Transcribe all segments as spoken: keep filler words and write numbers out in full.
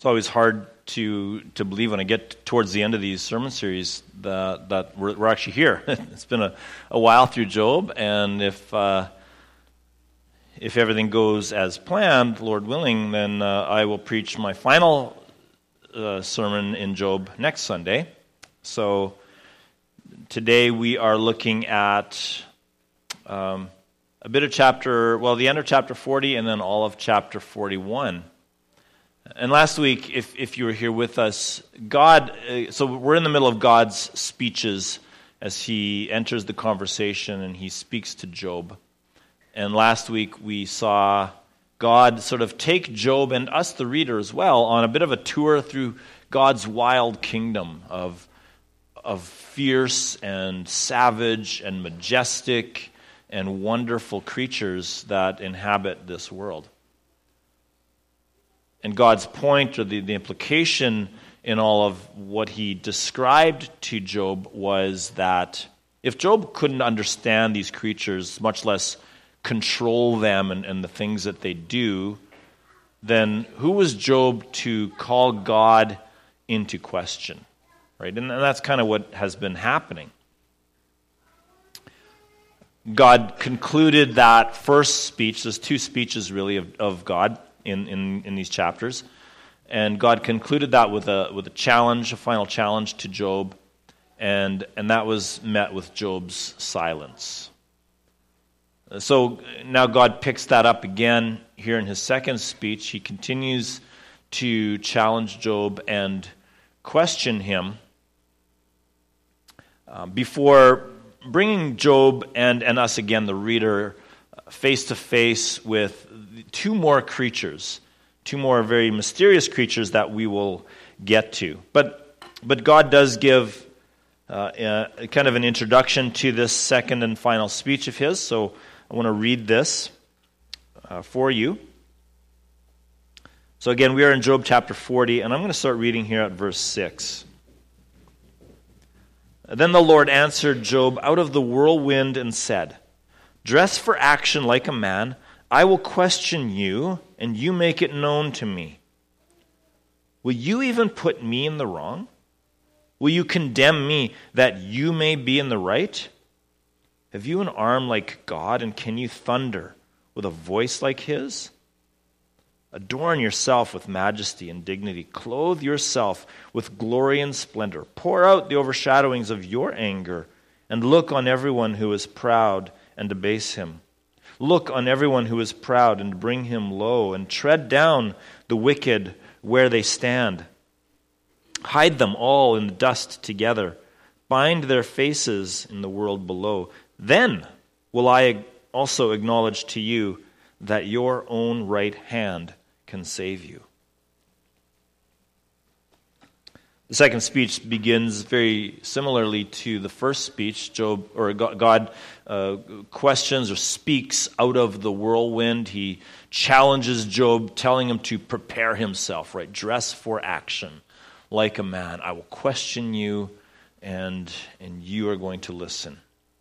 It's always hard to to believe when I get towards the end of these sermon series that, that we're, we're actually here. It's been a, a while through Job, and if uh, if everything goes as planned, Lord willing, then uh, I will preach my final uh, sermon in Job next Sunday. So today we are looking at um, a bit of chapter, well, the end of chapter forty, and then all of chapter forty-one. And last week, if if you were here with us, God, uh, so we're in the middle of God's speeches as he enters the conversation and he speaks to Job. And last week we saw God sort of take Job and us, the reader as well, on a bit of a tour through God's wild kingdom of, of fierce and savage and majestic and wonderful creatures that inhabit this world. And God's point, or the, the implication in all of what he described to Job, was that if Job couldn't understand these creatures, much less control them and, and the things that they do, then who was Job to call God into question? Right? And that's kind of what has been happening. God concluded that first speech, there's two speeches really of, of God, In, in, in these chapters. And God concluded that with a with a challenge, a final challenge to Job, and and that was met with Job's silence. So now God picks that up again here in his second speech. He continues to challenge Job and question him uh, before bringing Job and, and us again, the reader, face to face with two more creatures, two more very mysterious creatures that we will get to. But but God does give uh, a, kind of an introduction to this second and final speech of his. So I want to read this uh, for you. So again, we are in Job chapter forty, and I'm going to start reading here at verse six. Then the Lord answered Job out of the whirlwind and said, "Dress for action like a man. I will question you, and you make it known to me. Will you even put me in the wrong? Will you condemn me that you may be in the right? Have you an arm like God, and can you thunder with a voice like his? Adorn yourself with majesty and dignity. Clothe yourself with glory and splendor. Pour out the overshadowings of your anger, and look on everyone who is proud and debase him. Look on everyone who is proud and bring him low, and tread down the wicked where they stand. Hide them all in the dust together. Bind their faces in the world below. Then will I also acknowledge to you that your own right hand can save you." The second speech begins very similarly to the first speech. Job, or God, uh, questions or speaks out of the whirlwind. He challenges Job, telling him to prepare himself, right? Dress for action like a man. I will question you, and and you are going to listen.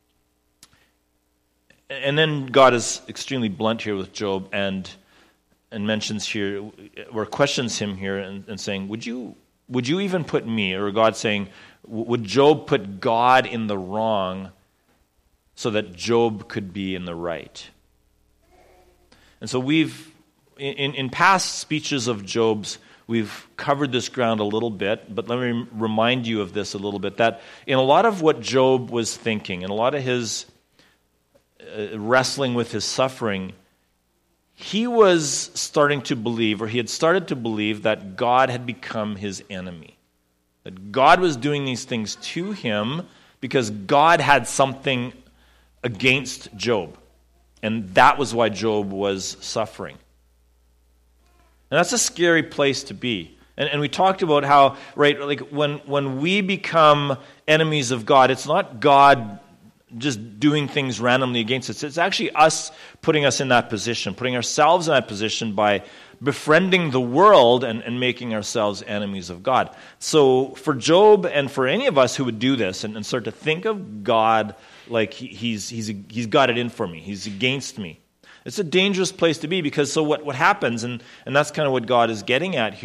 And then God is extremely blunt here with Job, and and mentions here, or questions him here, and, and saying, "Would you?" Would you even put me," or God saying, would Job put God in the wrong so that Job could be in the right? And so we've, in, in past speeches of Job's, we've covered this ground a little bit, but let me remind you of this a little bit, that in a lot of what Job was thinking, in a lot of his uh, wrestling with his suffering, he was starting to believe, or he had started to believe, that God had become his enemy. That God was doing these things to him because God had something against Job. And that was why Job was suffering. And that's a scary place to be. And, and we talked about how, right, like when, when we become enemies of God, it's not God just doing things randomly against us. It's actually us putting us in that position, putting ourselves in that position by befriending the world and, and making ourselves enemies of God. So for Job and for any of us who would do this and, and start to think of God like he, he's, he's, he's got it in for me, he's against me, it's a dangerous place to be, because so what, what happens, and, and that's kind of what God is getting at here,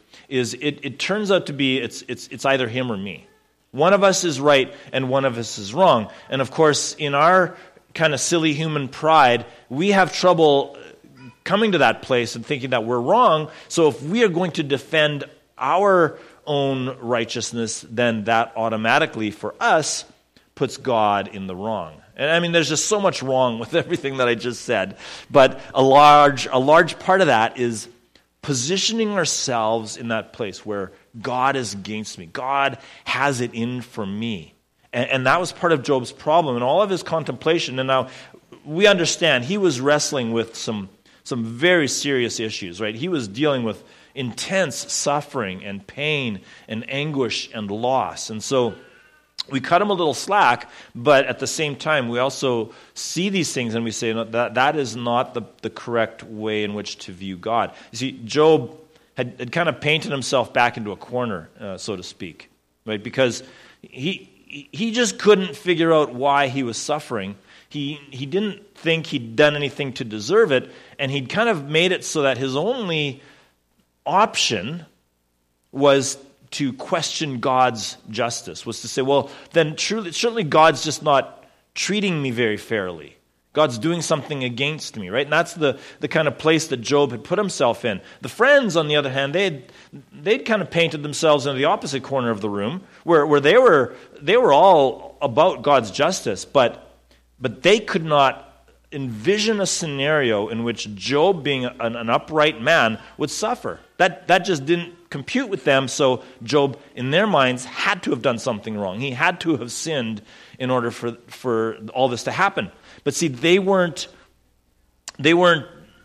is it, it turns out to be it's it's it's either him or me. One of us is right and one of us is wrong. And of course, in our kind of silly human pride, we have trouble coming to that place and thinking that we're wrong. So if we are going to defend our own righteousness, then that automatically for us puts God in the wrong. And I mean, there's just so much wrong with everything that I just said. But a large, a large part of that is positioning ourselves in that place where God is against me. God has it in for me. And, and that was part of Job's problem and all of his contemplation. And now we understand he was wrestling with some, some very serious issues, right? He was dealing with intense suffering and pain and anguish and loss. And so we cut him a little slack, but at the same time, we also see these things and we say no, that that is not the, the correct way in which to view God. You see, Job had, had kind of painted himself back into a corner, uh, so to speak, right? Because he he just couldn't figure out why he was suffering. He he didn't think he'd done anything to deserve it, and he'd kind of made it so that his only option was to question God's justice, was to say, well, then truly, certainly God's just not treating me very fairly. God's doing something against me, right? And that's the, the kind of place that Job had put himself in. The friends, on the other hand, they'd they'd kind of painted themselves into the opposite corner of the room, where, where they were they were all about God's justice, but but they could not envision a scenario in which Job, being an, an upright man, would suffer. That that just didn't compute with them, so Job, in their minds, had to have done something wrong. He had to have sinned in order for, for all this to happen. But see, they weren't they weren't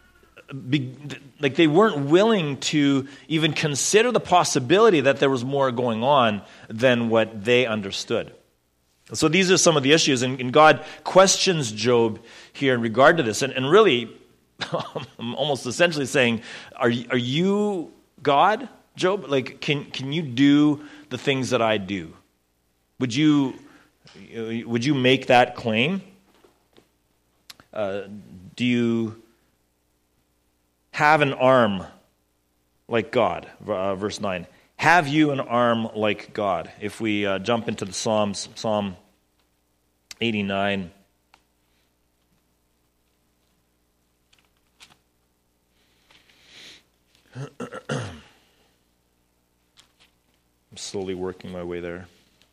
like they weren't willing to even consider the possibility that there was more going on than what they understood. So these are some of the issues, and, and God questions Job here in regard to this, and, and really, almost essentially saying, "Are are you God, Job? Like, can can you do the things that I do? Would you would you make that claim? Uh, do you have an arm like God?" Uh, verse nine. Have you an arm like God? If we uh, jump into the Psalms, Psalm eighty-nine. I'm slowly working my way there.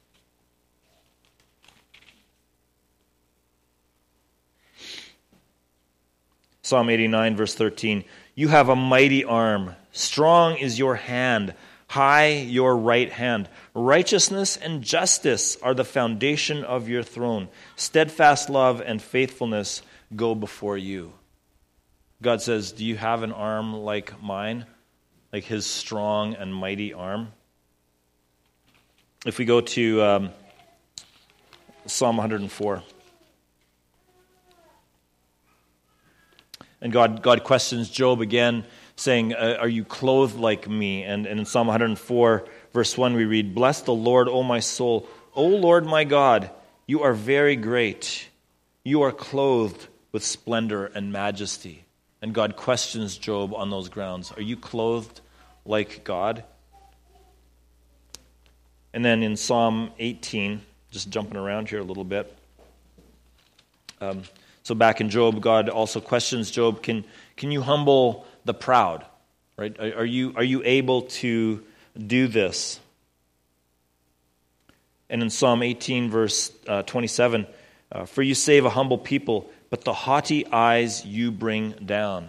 Psalm eighty-nine, verse thirteen. You have a mighty arm. Strong is your hand. High your right hand. Righteousness and justice are the foundation of your throne. Steadfast love and faithfulness go before you. God says, do you have an arm like mine? Like his strong and mighty arm? If we go to um, Psalm one hundred four. And God, God questions Job again, saying, uh, are you clothed like me? And, and in Psalm one hundred four, verse one, we read, Bless the Lord, O my soul. O Lord my God, you are very great. You are clothed with splendor and majesty. And God questions Job on those grounds. Are you clothed like God? And then in Psalm eighteen, just jumping around here a little bit. Um, so back in Job, God also questions Job, can, can you humble the proud? Right? Are, are you are you able to do this? And in Psalm eighteen, verse uh, twenty-seven, uh, for you save a humble people, but the haughty eyes you bring down.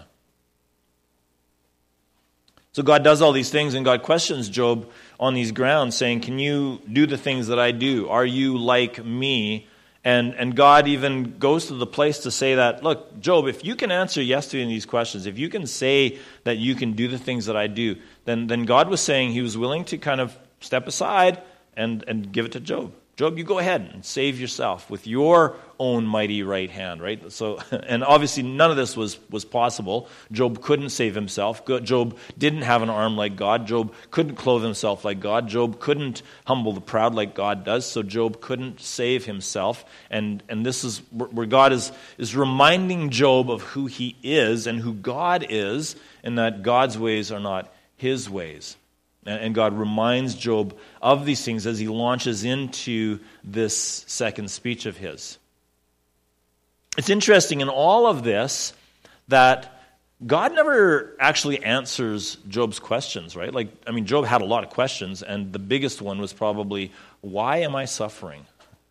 So God does all these things, and God questions Job on these grounds, saying, can you do the things that I do? Are you like me? And and God even goes to the place to say that, look, Job, if you can answer yes to these questions, if you can say that you can do the things that I do, then, then God was saying he was willing to kind of step aside and, and give it to Job. Job, you go ahead and save yourself with your own mighty right hand, right? So, and obviously none of this was, was possible. Job couldn't save himself. Job didn't have an arm like God. Job couldn't clothe himself like God. Job couldn't humble the proud like God does. So Job couldn't save himself. And, and this is where God is, is reminding Job of who he is and who God is, and that God's ways are not his ways. And God reminds Job of these things as he launches into this second speech of his. It's interesting in all of this that God never actually answers Job's questions, right? Like, I mean, Job had a lot of questions, and the biggest one was probably, why am I suffering?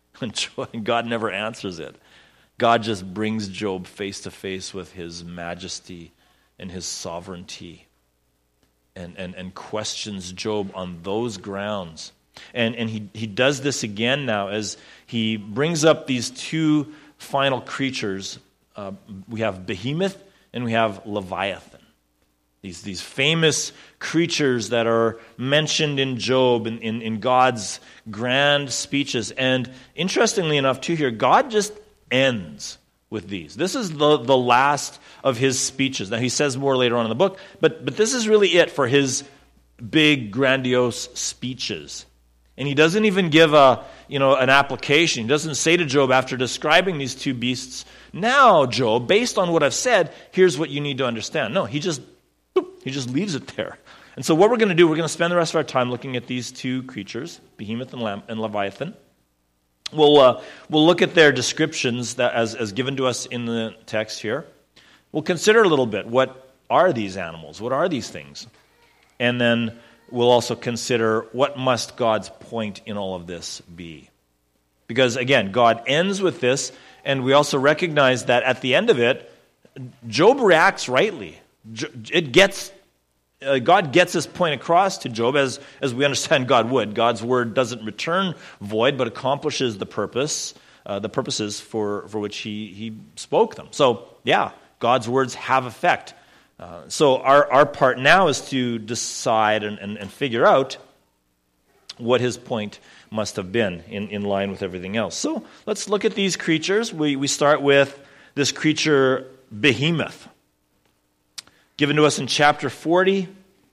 And God never answers it. God just brings Job face to face with his majesty and his sovereignty. And, and, and questions Job on those grounds. And, and he, he does this again now as he brings up these two final creatures. Uh, we have Behemoth and we have Leviathan. These, these famous creatures that are mentioned in Job in, in, in God's grand speeches. And interestingly enough, too, here, God just ends with these. This is the, the last of his speeches. Now, he says more later on in the book, but, but this is really it for his big, grandiose speeches. And he doesn't even give a, you know, an application. He doesn't say to Job after describing these two beasts, now, Job, based on what I've said, here's what you need to understand. No, he just, boop, he just leaves it there. And so what we're going to do, we're going to spend the rest of our time looking at these two creatures, Behemoth and, Lam- and Leviathan. We'll, uh, we'll look at their descriptions that as, as given to us in the text here. We'll consider a little bit, what are these animals? What are these things? And then we'll also consider, what must God's point in all of this be? Because, again, God ends with this, and we also recognize that at the end of it, Job reacts rightly. It gets Uh, God gets his point across to Job as, as we understand God would. God's word doesn't return void, but accomplishes the purpose, uh, the purposes for, for which he, he spoke them. So, yeah, God's words have effect. Uh, so our, our part now is to decide and, and, and figure out what his point must have been in, in line with everything else. So let's look at these creatures. We, we start with this creature, Behemoth, given to us in chapter forty,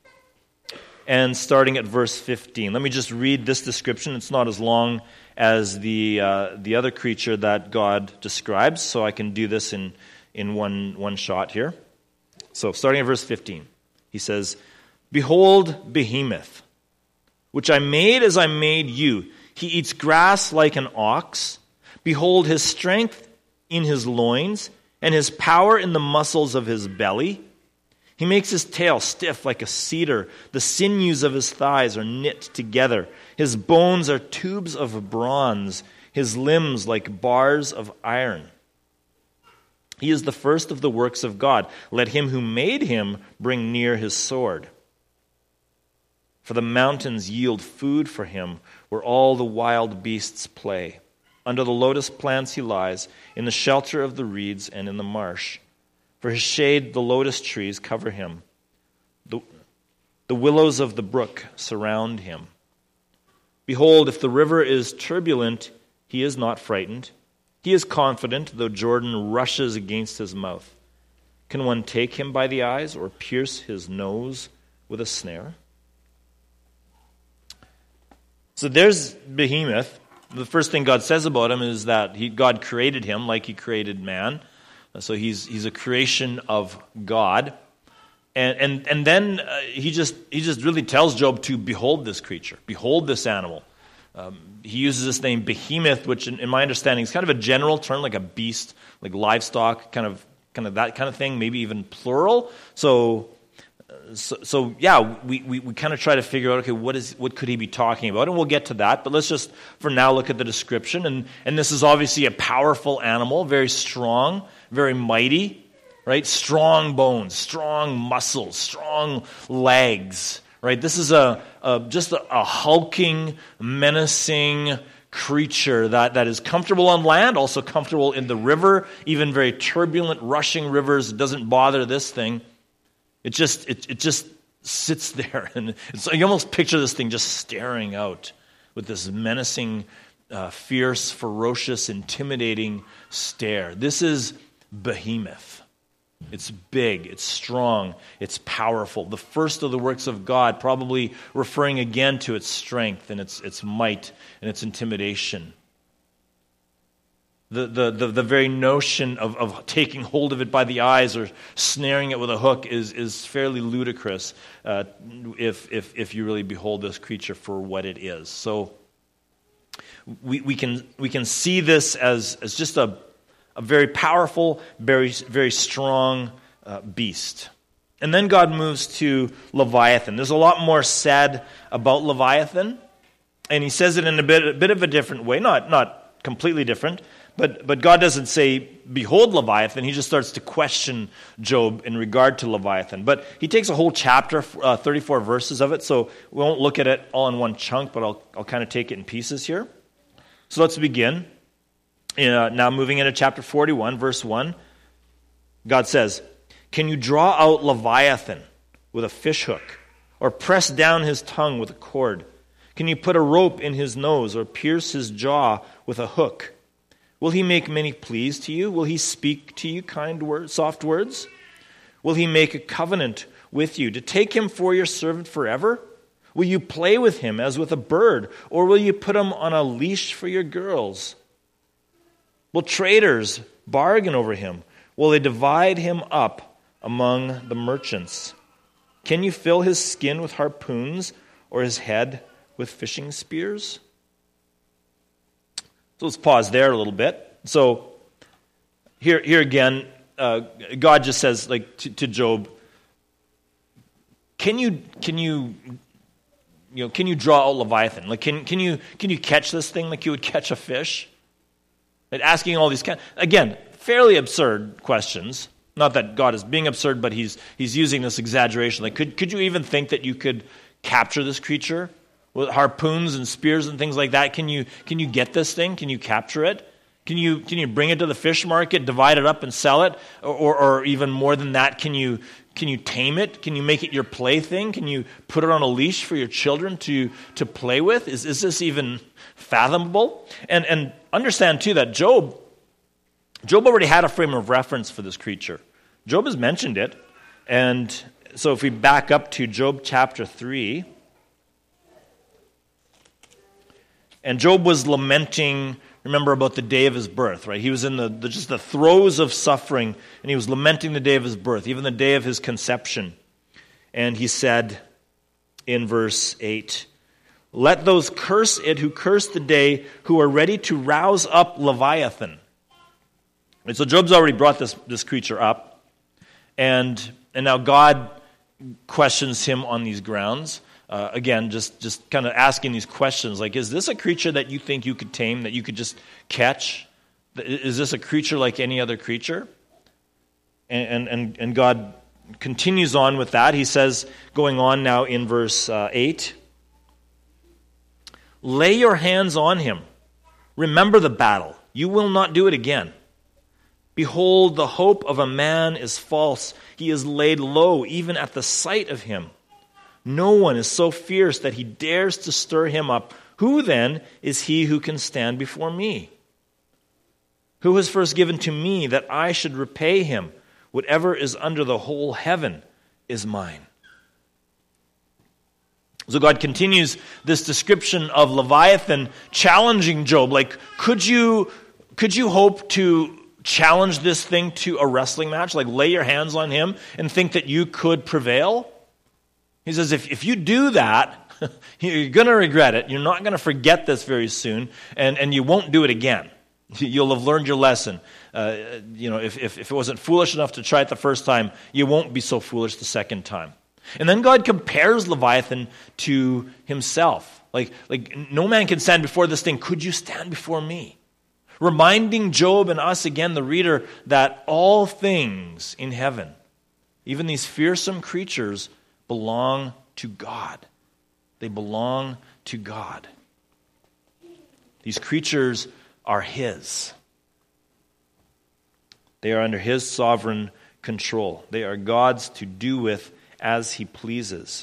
and starting at verse fifteen. Let me just read this description. It's not as long as the uh, the other creature that God describes, so I can do this in, in one, one shot here. So starting at verse fifteen, he says, "Behold Behemoth, which I made as I made you. He eats grass like an ox. Behold his strength in his loins, and his power in the muscles of his belly. He makes his tail stiff like a cedar. The sinews of his thighs are knit together. His bones are tubes of bronze, his limbs like bars of iron. He is the first of the works of God. Let him who made him bring near his sword. For the mountains yield food for him, where all the wild beasts play. Under the lotus plants he lies, in the shelter of the reeds and in the marsh. For his shade the lotus trees cover him. The, the willows of the brook surround him. Behold, if the river is turbulent, he is not frightened. He is confident, though Jordan rushes against his mouth. Can one take him by the eyes or pierce his nose with a snare?" So there's Behemoth. The first thing God says about him is that he, God created him like he created man. So he's he's a creation of God. And and and then uh, he just he just really tells Job to behold this creature, behold this animal. Um, he uses this name Behemoth, which in, in my understanding is kind of a general term, like a beast, like livestock, kind of kind of that kind of thing, maybe even plural. So so, so yeah, we, we, we kind of try to figure out, okay, what is what could he be talking about? And we'll get to that, but let's just for now look at the description. And and this is obviously a powerful animal, very strong, very mighty, right? Strong bones, strong muscles, strong legs, right? This is a, a just a, a hulking, menacing creature that, that is comfortable on land, also comfortable in the river, even very turbulent, rushing rivers. It doesn't bother this thing. It just it, it just sits there, and it's, you almost picture this thing just staring out with this menacing, uh, fierce, ferocious, intimidating stare. This is Behemoth. It's big, it's strong, it's powerful. The first of the works of God, probably referring again to its strength and its its might and its intimidation. The, the, the, the very notion of, of taking hold of it by the eyes or snaring it with a hook is, is fairly ludicrous uh, if, if, if you really behold this creature for what it is. So we, we, can, we can see this as, as just a, a very powerful, very, very strong uh, beast. And then God moves to Leviathan. There's a lot more said about Leviathan, and he says it in a bit, a bit of a different way, not, not completely different. But but God doesn't say, behold Leviathan. He just starts to question Job in regard to Leviathan. But he takes a whole chapter, uh, thirty-four verses of it, so we won't look at it all in one chunk, but I'll, I'll kind of take it in pieces here. So let's begin. Uh, now moving into chapter forty-one, verse one, God says, can you draw out Leviathan with a fishhook, or press down his tongue with a cord? Can you put a rope in his nose, or pierce his jaw with a hook? Will he make many pleas to you? Will he speak to you kind words, soft words? Will he make a covenant with you to take him for your servant forever? Will you play with him as with a bird, or will you put him on a leash for your girls? Will traders bargain over him? Will they divide him up among the merchants? Can you fill his skin with harpoons, or his head with fishing spears? So let's pause there a little bit. So here, here again, uh, God just says, like to, to Job, "Can you, can you, you know, can you draw out Leviathan? Like, can can you can you catch this thing like you would catch a fish?" Like asking all these kind, again, fairly absurd questions. Not that God is being absurd, but he's he's using this exaggeration. Like, could could you even think that you could capture this creature with harpoons and spears and things like that? Can you can you get this thing? Can you capture it? Can you can you bring it to the fish market, divide it up and sell it? Or, or, or even more than that, can you can you tame it? Can you make it your plaything? Can you put it on a leash for your children to, to play with? Is is this even fathomable? And and understand too that Job Job already had a frame of reference for this creature. Job has mentioned it. And so if we back up to Job chapter three, and Job was lamenting, remember, about the day of his birth, right? He was in the, the just the throes of suffering, and he was lamenting the day of his birth, even the day of his conception. And he said in verse eight, "Let those curse it who curse the day, who are ready to rouse up Leviathan." And so Job's already brought this, this creature up, and and now God questions him on these grounds. Uh, again, just, just kind of asking these questions, like, is this a creature that you think you could tame, that you could just catch? Is this a creature like any other creature? And and, and God continues on with that. He says, going on now in verse uh, eight, "Lay your hands on him. Remember the battle. You will not do it again. Behold, the hope of a man is false. He is laid low even at the sight of him. No one is so fierce that he dares to stir him up. Who then is he who can stand before me? Who has first given to me that I should repay him? Whatever is under the whole heaven is mine." So God continues this description of Leviathan, challenging Job. Like, could you, could you hope to challenge this thing to a wrestling match? Like, lay your hands on him and think that you could prevail? He says, if, if you do that, you're going to regret it. You're not going to forget this very soon, and, and you won't do it again. You'll have learned your lesson. Uh, you know, if, if, if it wasn't foolish enough to try it the first time, you won't be so foolish the second time. And then God compares Leviathan to himself. Like, like no man can stand before this thing. Could you stand before me? Reminding Job and us again, the reader, that all things in heaven, even these fearsome creatures, belong to God. They belong to God. These creatures are his. They are under his sovereign control. They are God's to do with as he pleases.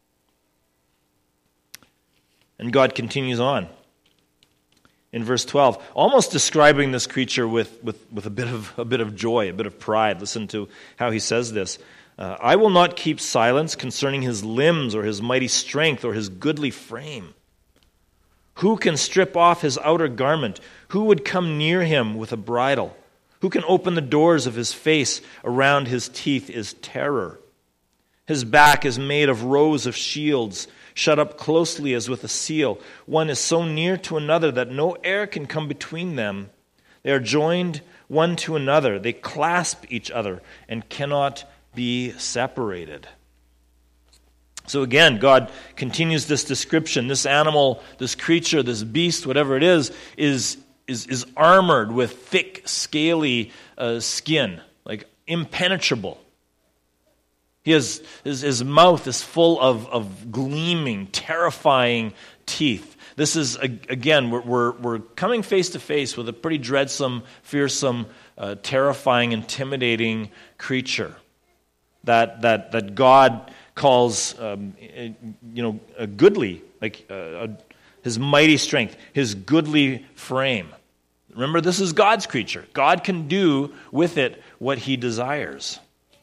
And God continues on in verse twelve, almost describing this creature with, with, with a bit of a bit of joy, a bit of pride. Listen to how he says this. Uh, "I will not keep silence concerning his limbs or his mighty strength or his goodly frame. Who can strip off his outer garment? Who would come near him with a bridle? Who can open the doors of his face? Around his teeth is terror. His back is made of rows of shields, shut up closely as with a seal. One is so near to another that no air can come between them. They are joined one to another. They clasp each other and cannot be separated. So again, God continues this description. This animal, this creature, this beast, whatever it is, is, is, is armored with thick, scaly uh, skin, like impenetrable. He has, his, his mouth is full of, of gleaming, terrifying teeth. This is, again, we're, we're, we're coming face to face with a pretty dreadsome, fearsome, uh, terrifying, intimidating creature that, that, that God calls, um, you know, a goodly, like uh, a, his mighty strength, his goodly frame. Remember, this is God's creature. God can do with it what he desires.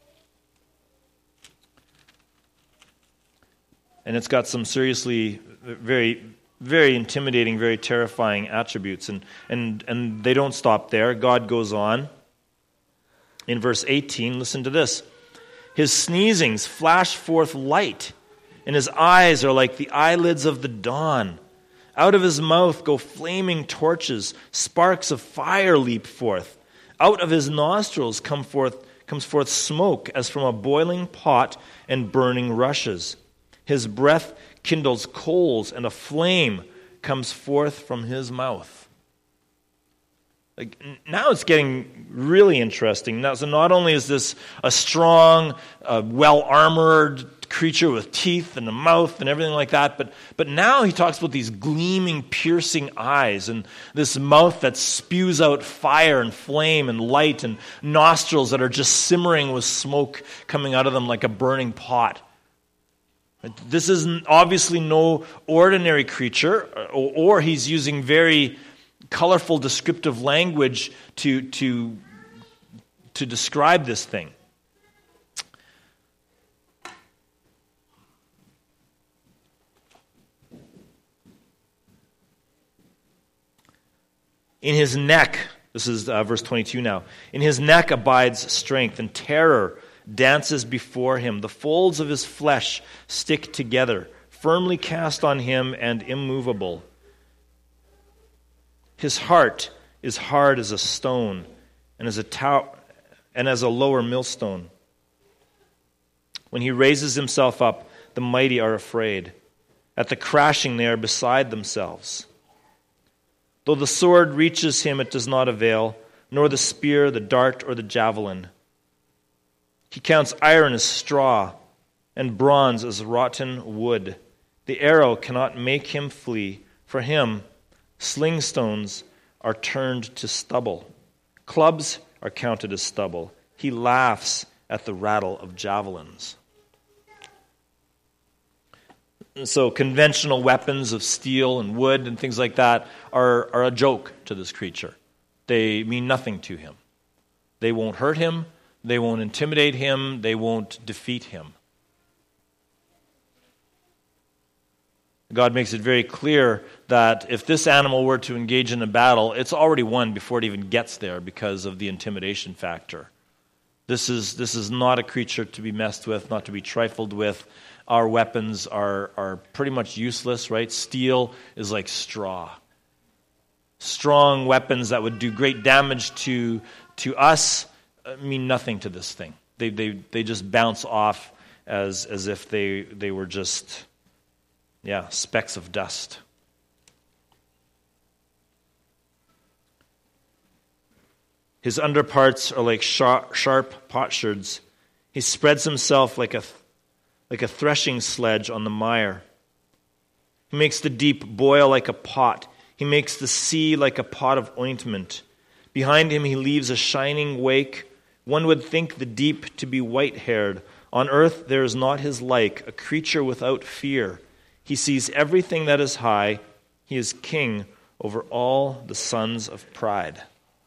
And it's got some seriously very, very intimidating, very terrifying attributes. And, and, and they don't stop there. God goes on. In verse eighteen, listen to this. His sneezings flash forth light, and his eyes are like the eyelids of the dawn. Out of his mouth go flaming torches, sparks of fire leap forth. Out of his nostrils come forth, comes forth smoke as from a boiling pot and burning rushes. His breath kindles coals, and a flame comes forth from his mouth. Like, now it's getting really interesting. Now, so not only is this a strong, uh, well-armored creature with teeth and a mouth and everything like that, but, but now he talks about these gleaming, piercing eyes and this mouth that spews out fire and flame and light and nostrils that are just simmering with smoke coming out of them like a burning pot. This is obviously no ordinary creature, or, or he's using very colorful, descriptive language to, to, to describe this thing. In his neck, this is uh, verse twenty-two now, in his neck abides strength, and terror dances before him. The folds of his flesh stick together, firmly cast on him and immovable. His heart is hard as a stone, and as a tower, and as a lower millstone. When he raises himself up, the mighty are afraid. At the crashing, they are beside themselves. Though the sword reaches him, it does not avail, nor the spear, the dart, or the javelin. He counts iron as straw, and bronze as rotten wood. The arrow cannot make him flee. For him, sling stones are turned to stubble. Clubs are counted as stubble. He laughs at the rattle of javelins. So conventional weapons of steel and wood and things like that are, are a joke to this creature. They mean nothing to him. They won't hurt him. They won't intimidate him. They won't defeat him. God makes it very clear that if this animal were to engage in a battle, it's already won before it even gets there because of the intimidation factor. This is, this is not a creature to be messed with, not to be trifled with. Our weapons are, are pretty much useless, right? Steel is like straw. Strong weapons that would do great damage to, to us mean nothing to this thing. They, they, they just bounce off as, as if they, they were just... Yeah, specks of dust. His underparts are like sharp, sharp potsherds. He spreads himself like a, like a threshing sledge on the mire. He makes the deep boil like a pot. He makes the sea like a pot of ointment. Behind him he leaves a shining wake. One would think the deep to be white-haired. On earth there is not his like, a creature without fear. He sees everything that is high. He is king over all the sons of pride.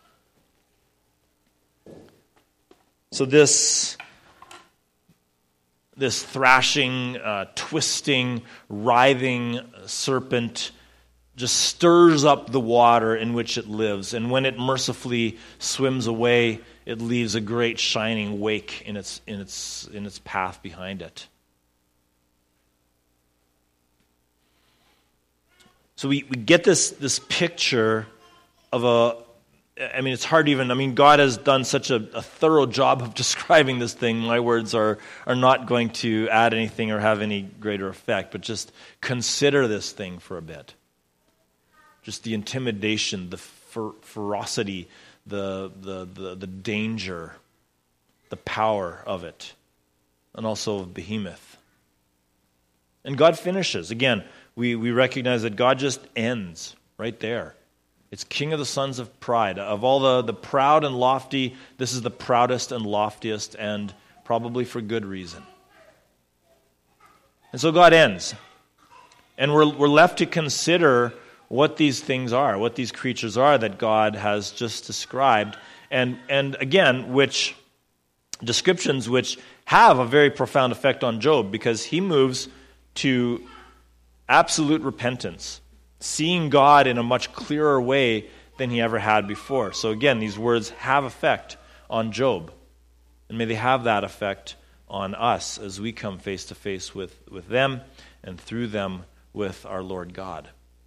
So this, this thrashing, uh, twisting, writhing serpent just stirs up the water in which it lives, and when it mercifully swims away, it leaves a great shining wake in its in its in its path behind it. So we, we get this this picture of a, I mean, it's hard to even, I mean, God has done such a, a thorough job of describing this thing. My words are, are not going to add anything or have any greater effect, but just consider this thing for a bit. Just the intimidation, the fer- ferocity, the, the, the, the danger, the power of it, and also of Behemoth. And God finishes. Again, we, we recognize that God just ends right there. It's King of the sons of pride. Of all the, the proud and lofty, this is the proudest and loftiest, and probably for good reason. And so God ends. And we're, we're left to consider what these things are, what these creatures are that God has just described. And, and again, which descriptions which have a very profound effect on Job, because he moves to absolute repentance, seeing God in a much clearer way than he ever had before. So again, these words have effect on Job. And may they have that effect on us as we come face to face with, with them, and through them with our Lord God.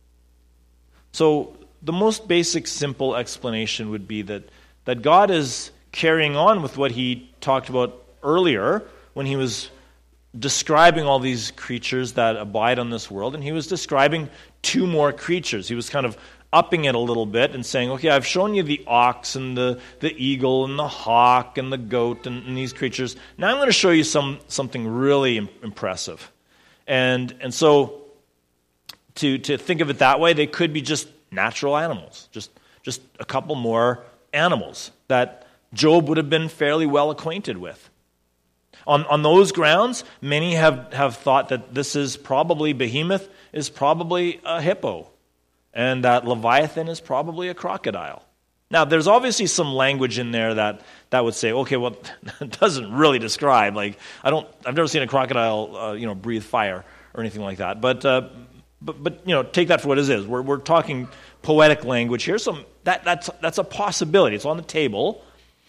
So the most basic, simple explanation would be that, that God is carrying on with what he talked about earlier when he was describing all these creatures that abide on this world, and he was describing two more creatures. He was kind of upping it a little bit and saying, okay, I've shown you the ox and the, the eagle and the hawk and the goat and, and these creatures. Now I'm going to show you some something really impressive. And and so to to think of it that way, they could be just natural animals, just just a couple more animals that Job would have been fairly well acquainted with. On on those grounds, many have, have thought that this is probably, Behemoth is probably a hippo, and that Leviathan is probably a crocodile. Now, there's obviously some language in there that, that would say, okay, well, it doesn't really describe, like, I don't, I've never seen a crocodile, uh, you know, breathe fire or anything like that. But, uh, but, but you know, take that for what it is. We're we're talking poetic language here, so that that's that's a possibility. It's on the table.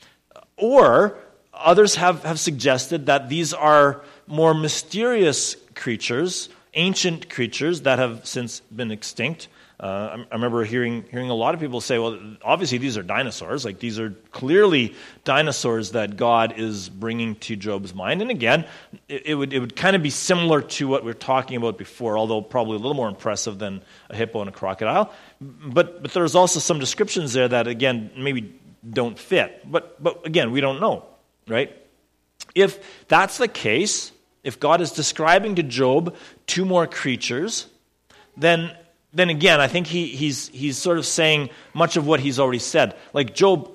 Or others have, have suggested that these are more mysterious creatures, ancient creatures that have since been extinct. Uh, I, I remember hearing hearing a lot of people say, well, obviously these are dinosaurs. Like, these are clearly dinosaurs that God is bringing to Job's mind. And again, it, it would it would kind of be similar to what we were talking about before, although probably a little more impressive than a hippo and a crocodile. But but there's also some descriptions there that, again, maybe don't fit. But but again, we don't know. Right? If that's the case, if God is describing to Job two more creatures, then then again, I think he, he's he's sort of saying much of what he's already said. Like, Job,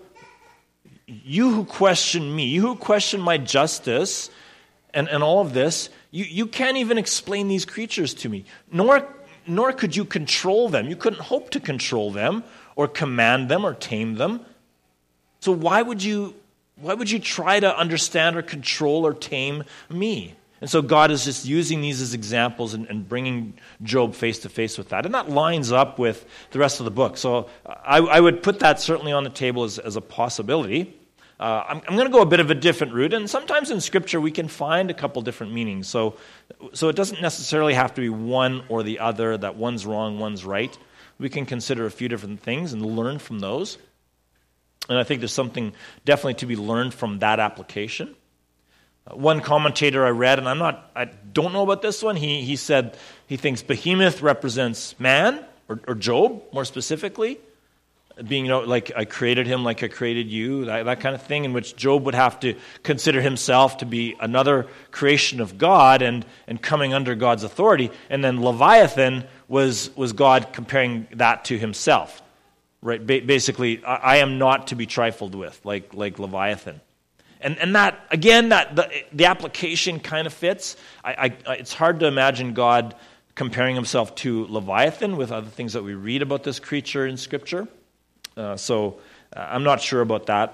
you who question me, you who question my justice and, and all of this, you, you can't even explain these creatures to me. Nor nor could you control them. You couldn't hope to control them or command them or tame them. So why would you Why would you try to understand or control or tame me? And so God is just using these as examples and, and bringing Job face to face with that. And that lines up with the rest of the book. So I, I would put that certainly on the table as, as a possibility. Uh, I'm, I'm going to go a bit of a different route. And sometimes in Scripture we can find a couple different meanings. So, so it doesn't necessarily have to be one or the other, that one's wrong, one's right. We can consider a few different things and learn from those. And I think there's something definitely to be learned from that application. Uh, one commentator I read, and I'm not, I don't know about this one. He he said he thinks Behemoth represents man, or, or Job more specifically, being, you know, like I created him, like I created you, that, that kind of thing. In which Job would have to consider himself to be another creation of God and and coming under God's authority. And then Leviathan was was God comparing that to himself. Right, ba- basically, I, I am not to be trifled with, like like Leviathan, and and that again, that the, the application kind of fits. I, I, it's hard to imagine God comparing himself to Leviathan with other things that we read about this creature in Scripture. Uh, so uh, I'm not sure about that.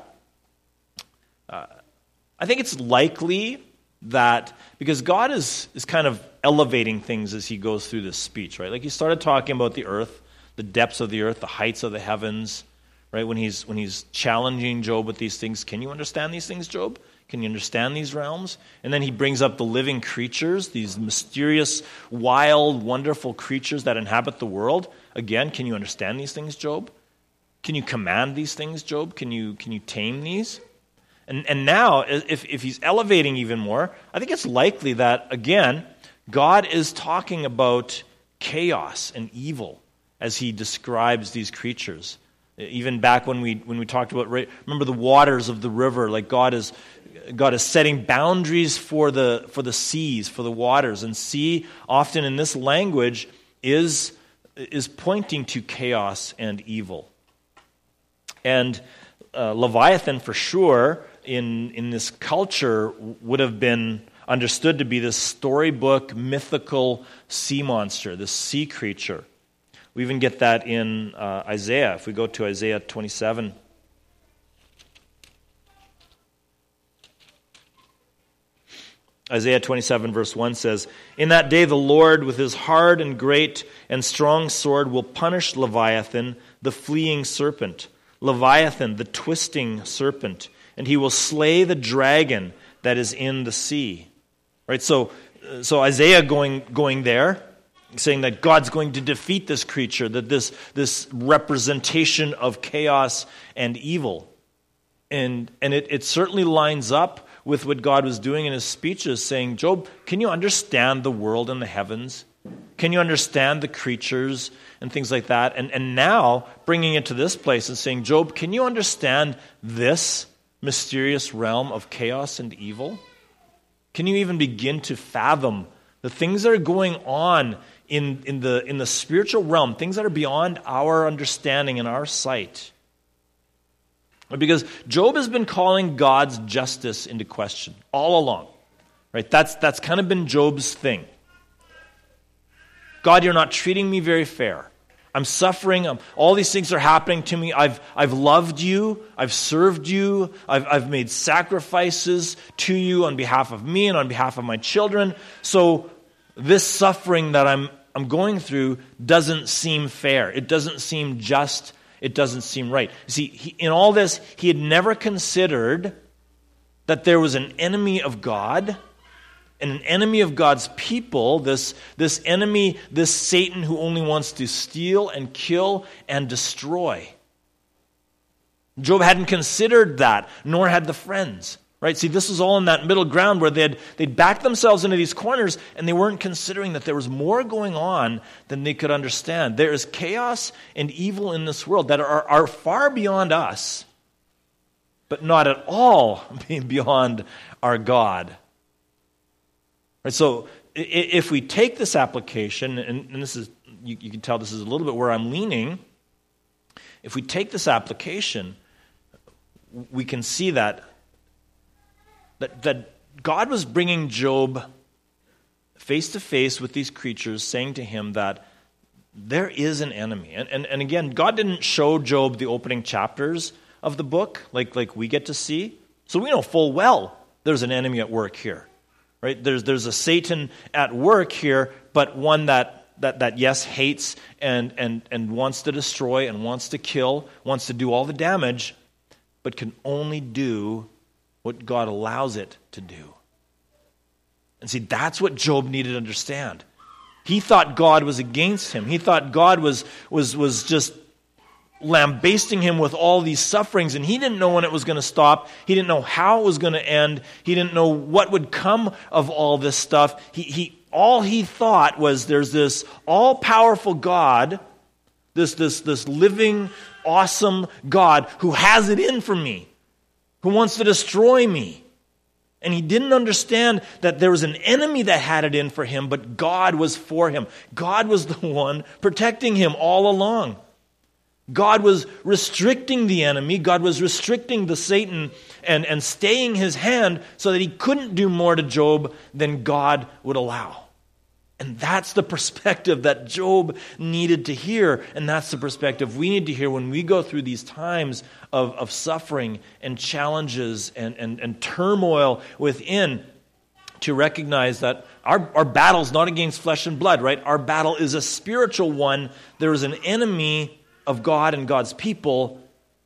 Uh, I think it's likely that because God is is kind of elevating things as he goes through this speech, right? Like, he started talking about the earth the depths of the earth, the heights of the heavens, right? When he's when he's challenging Job with these things, can you understand these things, Job? Can you understand these realms? And then he brings up the living creatures, these mysterious, wild, wonderful creatures that inhabit the world. Again, can you understand these things, Job? Can you command these things, Job? Can you can you tame these? And and now, if if he's elevating even more, I think it's likely that, again, God is talking about chaos and evil as he describes these creatures. Even back when we when we talked about, remember the waters of the river, like God is God is setting boundaries for the for the seas, for the waters. And sea, often in this language, is is pointing to chaos and evil. And uh, Leviathan, for sure, in in this culture, would have been understood to be this storybook, mythical sea monster, this sea creature. We even get that in uh, Isaiah. If we go to Isaiah twenty-seven. Isaiah twenty-seven verse one says, "In that day the Lord with his hard and great and strong sword will punish Leviathan, the fleeing serpent, Leviathan, the twisting serpent, and he will slay the dragon that is in the sea." Right? So so Isaiah going going there, saying that God's going to defeat this creature, that this this representation of chaos and evil. And and it, it certainly lines up with what God was doing in his speeches, saying, Job, can you understand the world and the heavens? Can you understand the creatures and things like that? And, and now bringing it to this place and saying, Job, can you understand this mysterious realm of chaos and evil? Can you even begin to fathom the things that are going on in, in, the, in the spiritual realm, things that are beyond our understanding and our sight? Because Job has been calling God's justice into question all along. Right? That's, that's kind of been Job's thing. God, you're not treating me very fair. I'm suffering. I'm, all these things are happening to me. I've, I've loved you. I've served you. I've, I've made sacrifices to you on behalf of me and on behalf of my children. So this suffering that I'm, I'm going through doesn't seem fair. It doesn't seem just. It doesn't seem right. See, he, in all this, he had never considered that there was an enemy of God and an enemy of God's people, this, this enemy, this Satan who only wants to steal and kill and destroy. Job hadn't considered that, nor had the friends. Right? See, this is all in that middle ground where they'd, they'd backed themselves into these corners and they weren't considering that there was more going on than they could understand. There is chaos and evil in this world that are, are far beyond us, but not at all beyond our God. Right? So if we take this application, and, and this is, you, you can tell this is a little bit where I'm leaning, if we take this application, we can see that That, that God was bringing Job face to face with these creatures, saying to him that there is an enemy. And, and, and again, God didn't show Job the opening chapters of the book like, like we get to see. So we know full well there's an enemy at work here. Right? There's, there's a Satan at work here, but one that, that, that yes, hates and, and, and wants to destroy and wants to kill, wants to do all the damage, but can only do what God allows it to do. And see, that's what Job needed to understand. He thought God was against him. He thought God was, was, was just lambasting him with all these sufferings, and he didn't know when it was going to stop. He didn't know how it was going to end. He didn't know what would come of all this stuff. He, he, all he thought was there's this all-powerful God, this, this, this living, awesome God who has it in for me, who wants to destroy me. And he didn't understand that there was an enemy that had it in for him, but God was for him. God was the one protecting him all along. God was restricting the enemy. God was restricting the Satan and, and staying his hand so that he couldn't do more to Job than God would allow. And that's the perspective that Job needed to hear, and that's the perspective we need to hear when we go through these times of, of suffering and challenges and, and, and turmoil within. to recognize that our, our battle is not against flesh and blood, right? Our battle is a spiritual one. There is an enemy of God and God's people,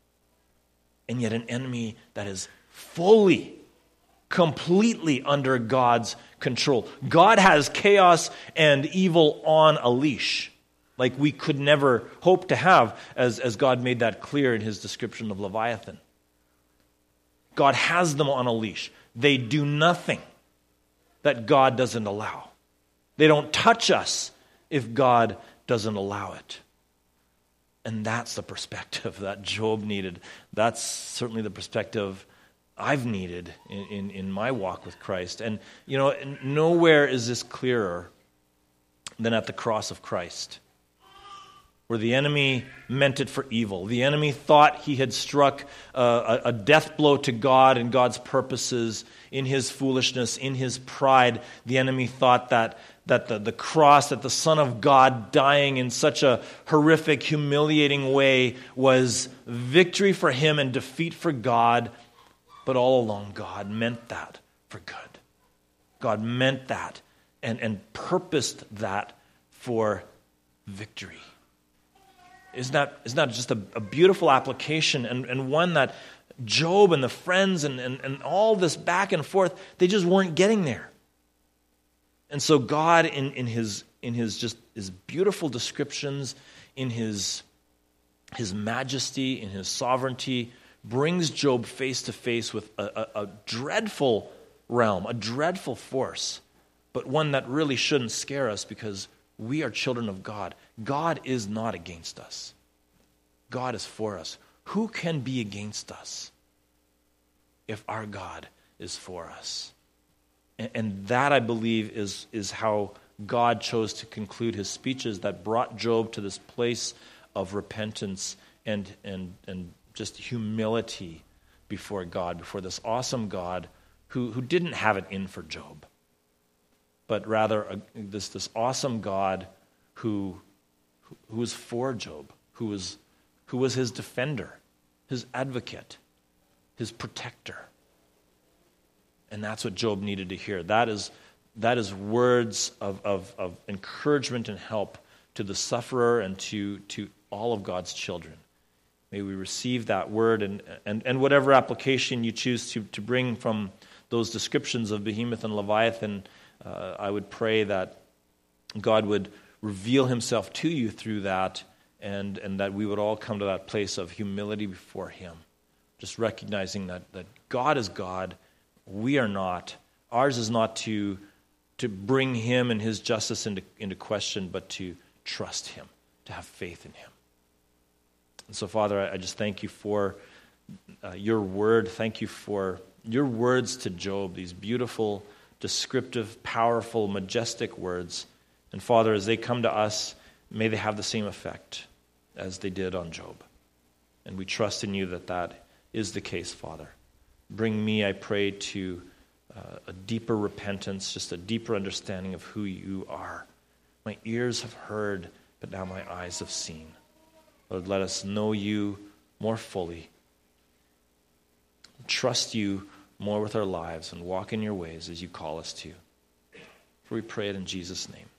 and yet an enemy that is fully, completely under God's control. God has chaos and evil on a leash, like we could never hope to have, as, as God made that clear in his description of Leviathan. God has them on a leash. They do nothing that God doesn't allow. They don't touch us if God doesn't allow it. And that's the perspective that Job needed. That's certainly the perspective I've needed in, in, in my walk with Christ. And, you know, nowhere is this clearer than at the cross of Christ, where the enemy meant it for evil. The enemy thought he had struck a, a death blow to God and God's purposes in his foolishness, in his pride. The enemy thought that, that the, the cross, that the Son of God dying in such a horrific, humiliating way was victory for him and defeat for God. But all along, God meant that for good. God meant that and, and purposed that for victory. Isn't that, isn't that just a, a beautiful application, and, and one that Job and the friends and, and, and all this back and forth, they just weren't getting there. And so God, in, in his in his just his beautiful descriptions, in his his majesty, in his sovereignty, brings Job face to face with a, a, a dreadful realm, a dreadful force, but one that really shouldn't scare us because we are children of God. God is not against us. God is for us. Who can be against us if our God is for us? And, and that, I believe, is, is how God chose to conclude his speeches that brought Job to this place of repentance and, and, and just humility before God, before this awesome God who, who didn't have it in for Job, but rather a, this, this awesome God who, who was for Job, who was, who was his defender, his advocate, his protector. And that's what Job needed to hear. That is, that is words of, of, of encouragement and help to the sufferer and to, to all of God's children. May we receive that word, and, and, and whatever application you choose to, to bring from those descriptions of Behemoth and Leviathan, uh, I would pray that God would reveal himself to you through that, and, and that we would all come to that place of humility before him, just recognizing that, that God is God, we are not. Ours is not to, to bring him and his justice into, into question, but to trust him, to have faith in him. And so, Father, I, I just thank you for uh, your word. Thank you for your words to Job, these beautiful, descriptive, powerful, majestic words. And Father, as they come to us, may they have the same effect as they did on Job. And we trust in you that that is the case, Father. Bring me, I pray, to uh, a deeper repentance, just a deeper understanding of who you are. My ears have heard, but now my eyes have seen. Lord, let us know you more fully, trust you more with our lives, and walk in your ways as you call us to. For we pray it in Jesus' name.